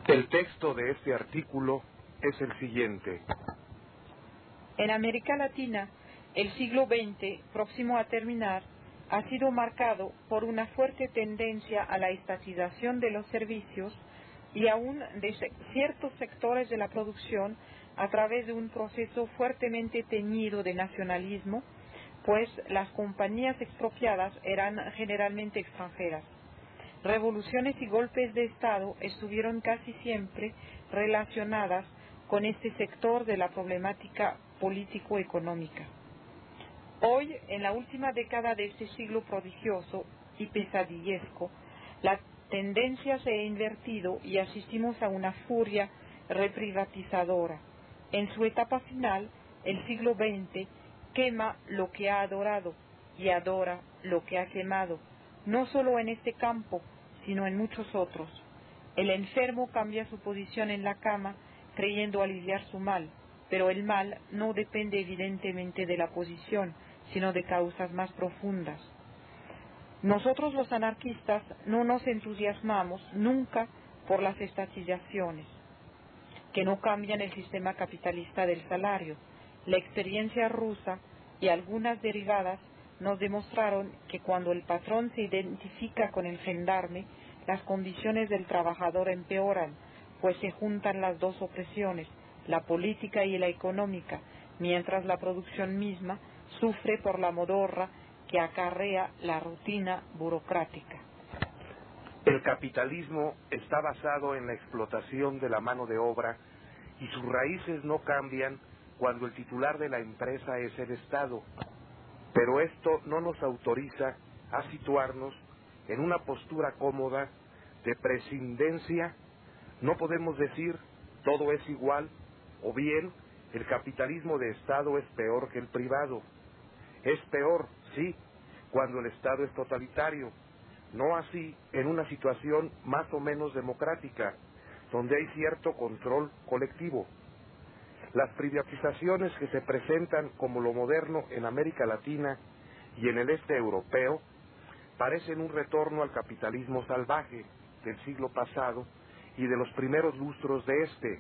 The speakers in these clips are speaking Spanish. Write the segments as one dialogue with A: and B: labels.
A: El texto de este artículo es el siguiente.
B: En América Latina, el siglo XX, próximo a terminar, ha sido marcado por una fuerte tendencia a la estatización de los servicios y aún de ciertos sectores de la producción a través de un proceso fuertemente teñido de nacionalismo, pues las compañías expropiadas eran generalmente extranjeras. Revoluciones y golpes de Estado estuvieron casi siempre relacionadas con este sector de la problemática político-económica. Hoy, en la última década de este siglo prodigioso y pesadillesco, la tendencia se ha invertido y asistimos a una furia reprivatizadora. En su etapa final, el siglo XX quema lo que ha adorado y adora lo que ha quemado, no solo en este campo, sino en muchos otros. El enfermo cambia su posición en la cama creyendo aliviar su mal, pero el mal no depende evidentemente de la posición, sino de causas más profundas. Nosotros los anarquistas no nos entusiasmamos nunca por las estatizaciones, que no cambian el sistema capitalista del salario. La experiencia rusa y algunas derivadas nos demostraron que cuando el patrón se identifica con el gendarme, las condiciones del trabajador empeoran, pues se juntan las dos opresiones, la política y la económica, mientras la producción misma sufre por la modorra que acarrea la rutina burocrática.
A: El capitalismo está basado en la explotación de la mano de obra y sus raíces no cambian cuando el titular de la empresa es el Estado. Pero esto no nos autoriza a situarnos en una postura cómoda de prescindencia. No podemos decir todo es igual o bien el capitalismo de Estado es peor que el privado. Es peor, sí, cuando el Estado es totalitario, no así en una situación más o menos democrática, donde hay cierto control colectivo. Las privatizaciones que se presentan como lo moderno en América Latina y en el este europeo parecen un retorno al capitalismo salvaje del siglo pasado y de los primeros lustros de este.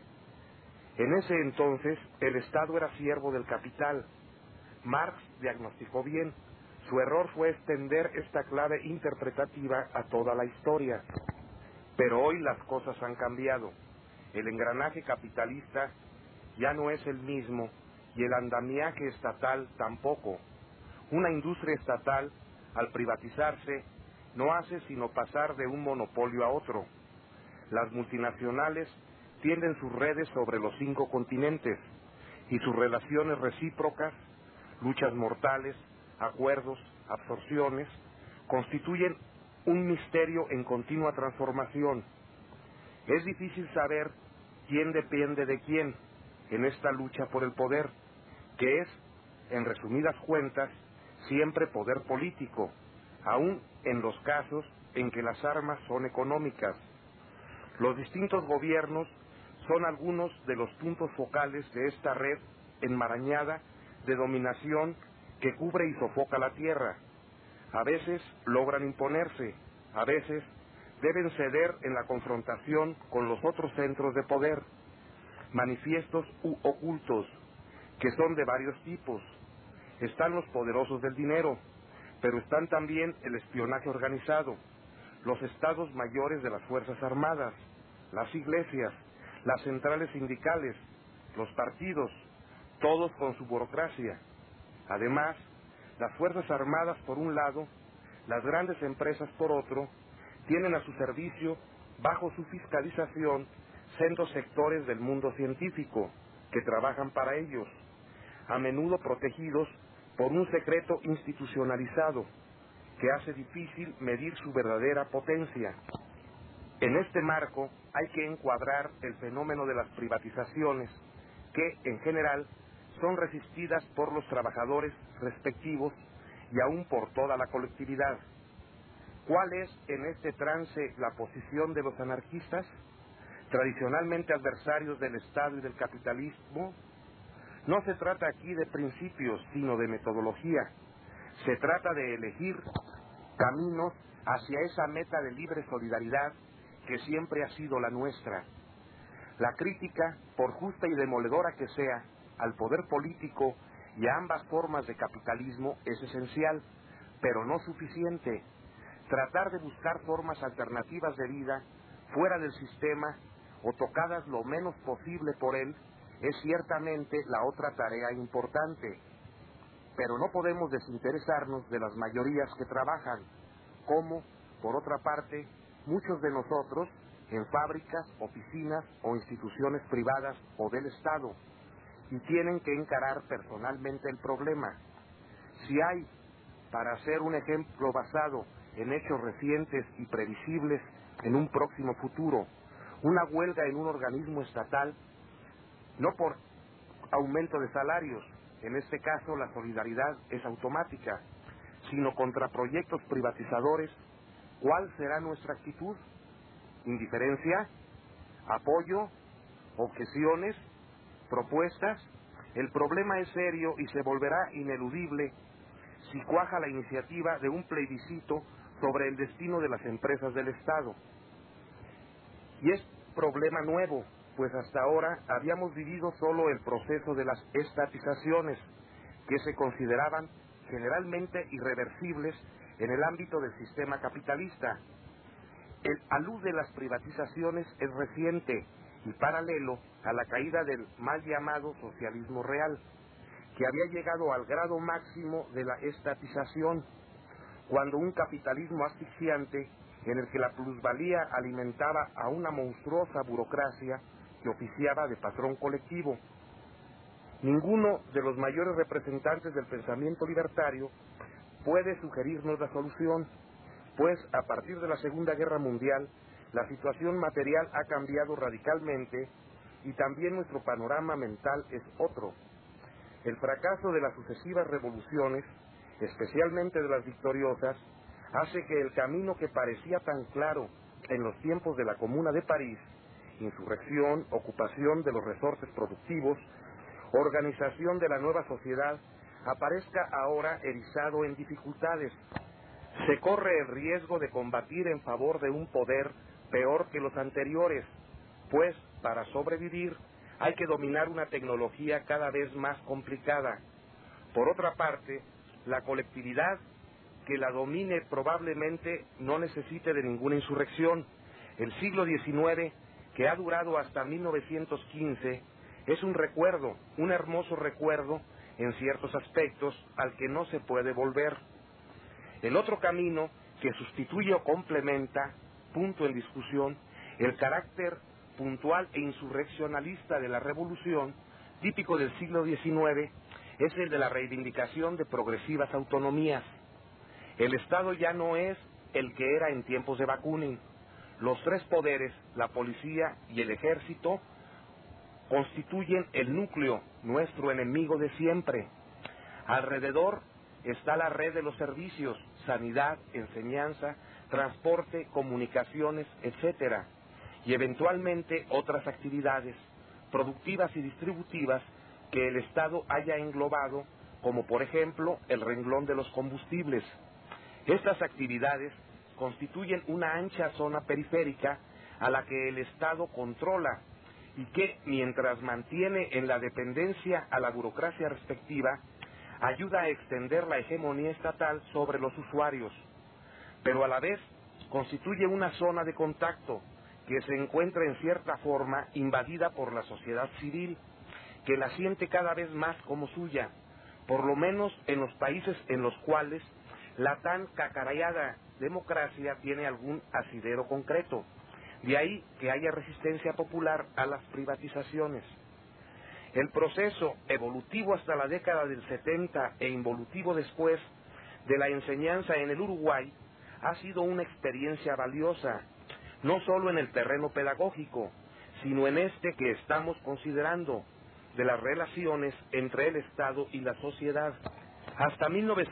A: En ese entonces el Estado era siervo del capital. Marx diagnosticó bien. Su error fue extender esta clave interpretativa a toda la historia. Pero hoy las cosas han cambiado. El engranaje capitalista ya no es el mismo y el andamiaje estatal tampoco. Una industria estatal, al privatizarse, no hace sino pasar de un monopolio a otro. Las multinacionales tienden sus redes sobre los 5 continentes y sus relaciones recíprocas, luchas mortales, acuerdos, absorciones, constituyen un misterio en continua transformación. Es difícil saber quién depende de quién en esta lucha por el poder, que es, en resumidas cuentas, siempre poder político, aun en los casos en que las armas son económicas. Los distintos gobiernos son algunos de los puntos focales de esta red enmarañada de dominación que cubre y sofoca la tierra. A veces logran imponerse, a veces deben ceder en la confrontación con los otros centros de poder, manifiestos u ocultos, que son de varios tipos. Están los poderosos del dinero, pero están también el espionaje organizado, los estados mayores de las Fuerzas Armadas, las iglesias, las centrales sindicales, los partidos, todos con su burocracia. Además, las Fuerzas Armadas por un lado, las grandes empresas por otro, tienen a su servicio, bajo su fiscalización, sendos sectores del mundo científico que trabajan para ellos, a menudo protegidos por un secreto institucionalizado que hace difícil medir su verdadera potencia. En este marco hay que encuadrar el fenómeno de las privatizaciones que, en general, son resistidas por los trabajadores respectivos y aún por toda la colectividad. ¿Cuál es en este trance la posición de los anarquistas, tradicionalmente adversarios del Estado y del capitalismo? No se trata aquí de principios, sino de metodología. Se trata de elegir caminos hacia esa meta de libre solidaridad que siempre ha sido la nuestra. La crítica, por justa y demoledora que sea, al poder político y a ambas formas de capitalismo es esencial, pero no suficiente. Tratar de buscar formas alternativas de vida fuera del sistema o tocadas lo menos posible por él es ciertamente la otra tarea importante. Pero no podemos desinteresarnos de las mayorías que trabajan, como, por otra parte, muchos de nosotros en fábricas, oficinas o instituciones privadas o del Estado, y tienen que encarar personalmente el problema. Si hay, para hacer un ejemplo basado en hechos recientes y previsibles en un próximo futuro, una huelga en un organismo estatal, no por aumento de salarios, en este caso la solidaridad es automática, sino contra proyectos privatizadores, ¿cuál será nuestra actitud? ¿Indiferencia? ¿Apoyo? ¿Objeciones? ¿Propuestas? El problema es serio y se volverá ineludible si cuaja la iniciativa de un plebiscito sobre el destino de las empresas del Estado. Y es problema nuevo, pues hasta ahora habíamos vivido solo el proceso de las estatizaciones, que se consideraban generalmente irreversibles en el ámbito del sistema capitalista. El alud de las privatizaciones es reciente y paralelo a la caída del mal llamado socialismo real, que había llegado al grado máximo de la estatización, cuando un capitalismo asfixiante en el que la plusvalía alimentaba a una monstruosa burocracia que oficiaba de patrón colectivo. Ninguno de los mayores representantes del pensamiento libertario puede sugerirnos la solución, pues a partir de la Segunda Guerra Mundial la situación material ha cambiado radicalmente y también nuestro panorama mental es otro. El fracaso de las sucesivas revoluciones, especialmente de las victoriosas, hace que el camino que parecía tan claro en los tiempos de la Comuna de París, insurrección, ocupación de los resortes productivos, organización de la nueva sociedad, aparezca ahora erizado en dificultades. Se corre el riesgo de combatir en favor de un poder peor que los anteriores, pues para sobrevivir hay que dominar una tecnología cada vez más complicada. Por otra parte, la colectividad que la domine probablemente no necesite de ninguna insurrección. El siglo XIX, que ha durado hasta 1915, es un recuerdo, un hermoso recuerdo en ciertos aspectos al que no se puede volver. El otro camino que sustituye o complementa, punto en discusión, el carácter puntual e insurreccionalista de la revolución, típico del siglo XIX, es el de la reivindicación de progresivas autonomías. El Estado ya no es el que era en tiempos de Bakunin. Los tres poderes, la policía y el ejército, constituyen el núcleo, nuestro enemigo de siempre. Alrededor está la red de los servicios, sanidad, enseñanza, transporte, comunicaciones, etcétera, y eventualmente otras actividades productivas y distributivas que el Estado haya englobado, como por ejemplo el renglón de los combustibles. Estas actividades constituyen una ancha zona periférica a la que el Estado controla y que, mientras mantiene en la dependencia a la burocracia respectiva, ayuda a extender la hegemonía estatal sobre los usuarios, pero a la vez constituye una zona de contacto que se encuentra en cierta forma invadida por la sociedad civil, que la siente cada vez más como suya, por lo menos en los países en los cuales la tan cacarayada democracia tiene algún asidero concreto. De ahí que haya resistencia popular a las privatizaciones. El proceso evolutivo hasta la década del 70 e involutivo después de la enseñanza en el Uruguay ha sido una experiencia valiosa, no solo en el terreno pedagógico, sino en este que estamos considerando, de las relaciones entre el Estado y la sociedad. Hasta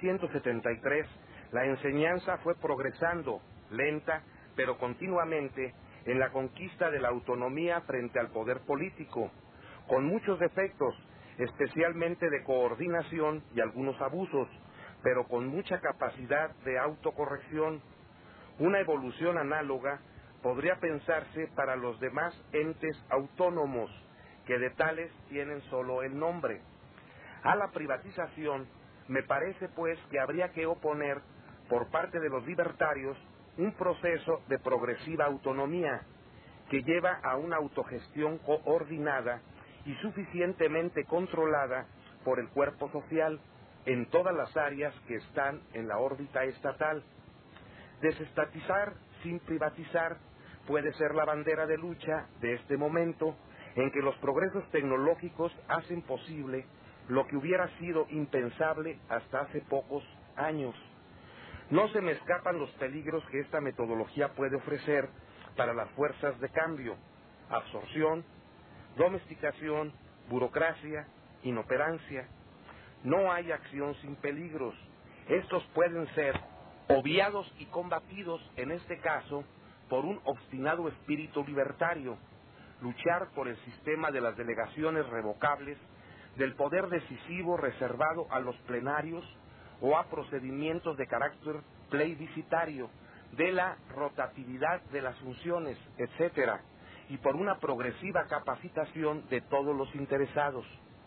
A: 1973, la enseñanza fue progresando, lenta, pero continuamente, en la conquista de la autonomía frente al poder político, con muchos defectos, especialmente de coordinación y algunos abusos, pero con mucha capacidad de autocorrección. Una evolución análoga podría pensarse para los demás entes autónomos, que de tales tienen solo el nombre. A la privatización me parece pues que habría que oponer por parte de los libertarios un proceso de progresiva autonomía que lleva a una autogestión coordinada y suficientemente controlada por el cuerpo social en todas las áreas que están en la órbita estatal. Desestatizar sin privatizar puede ser la bandera de lucha de este momento en que los progresos tecnológicos hacen posible lo que hubiera sido impensable hasta hace pocos años. No se me escapan los peligros que esta metodología puede ofrecer para las fuerzas de cambio: absorción, domesticación, burocracia, inoperancia. No hay acción sin peligros. Estos pueden ser obviados y combatidos, en este caso, por un obstinado espíritu libertario. Luchar por el sistema de las delegaciones revocables, del poder decisivo reservado a los plenarios o a procedimientos de carácter plebiscitario, de la rotatividad de las funciones, etcétera, y por una progresiva capacitación de todos los interesados.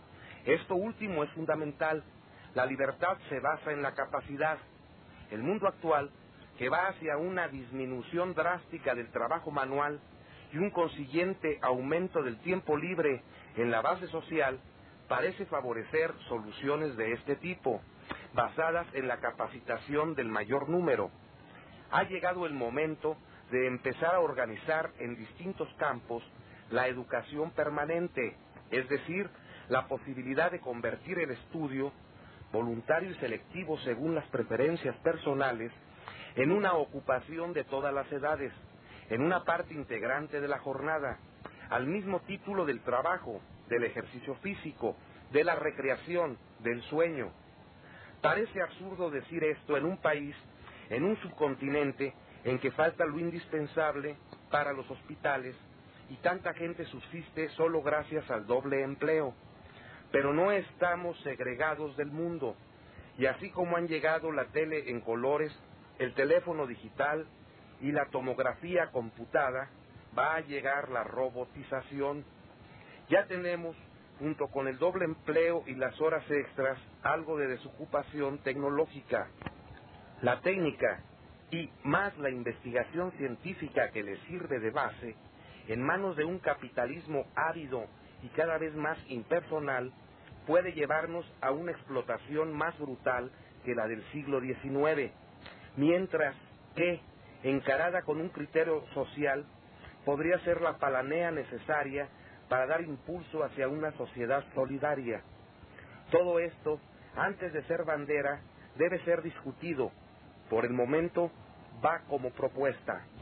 A: Esto último es fundamental. La libertad se basa en la capacidad. El mundo actual, que va hacia una disminución drástica del trabajo manual y un consiguiente aumento del tiempo libre en la base social, parece favorecer soluciones de este tipo, basadas en la capacitación del mayor número. Ha llegado el momento de empezar a organizar en distintos campos la educación permanente, es decir, la posibilidad de convertir el estudio, voluntario y selectivo según las preferencias personales, en una ocupación de todas las edades, en una parte integrante de la jornada, al mismo título del trabajo, del ejercicio físico, de la recreación, del sueño. Parece absurdo decir esto en un país, en un subcontinente, en que falta lo indispensable para los hospitales y tanta gente subsiste solo gracias al doble empleo. Pero no estamos segregados del mundo, y así como han llegado la tele en colores, el teléfono digital y la tomografía computada, va a llegar la robotización. Ya tenemos, junto con el doble empleo y las horas extras, algo de desocupación tecnológica. La técnica y más la investigación científica que le sirve de base, en manos de un capitalismo árido y cada vez más impersonal, puede llevarnos a una explotación más brutal que la del siglo XIX, mientras que, encarada con un criterio social, podría ser la palanea necesaria para dar impulso hacia una sociedad solidaria. Todo esto, antes de ser bandera, debe ser discutido. Por el momento, va como propuesta.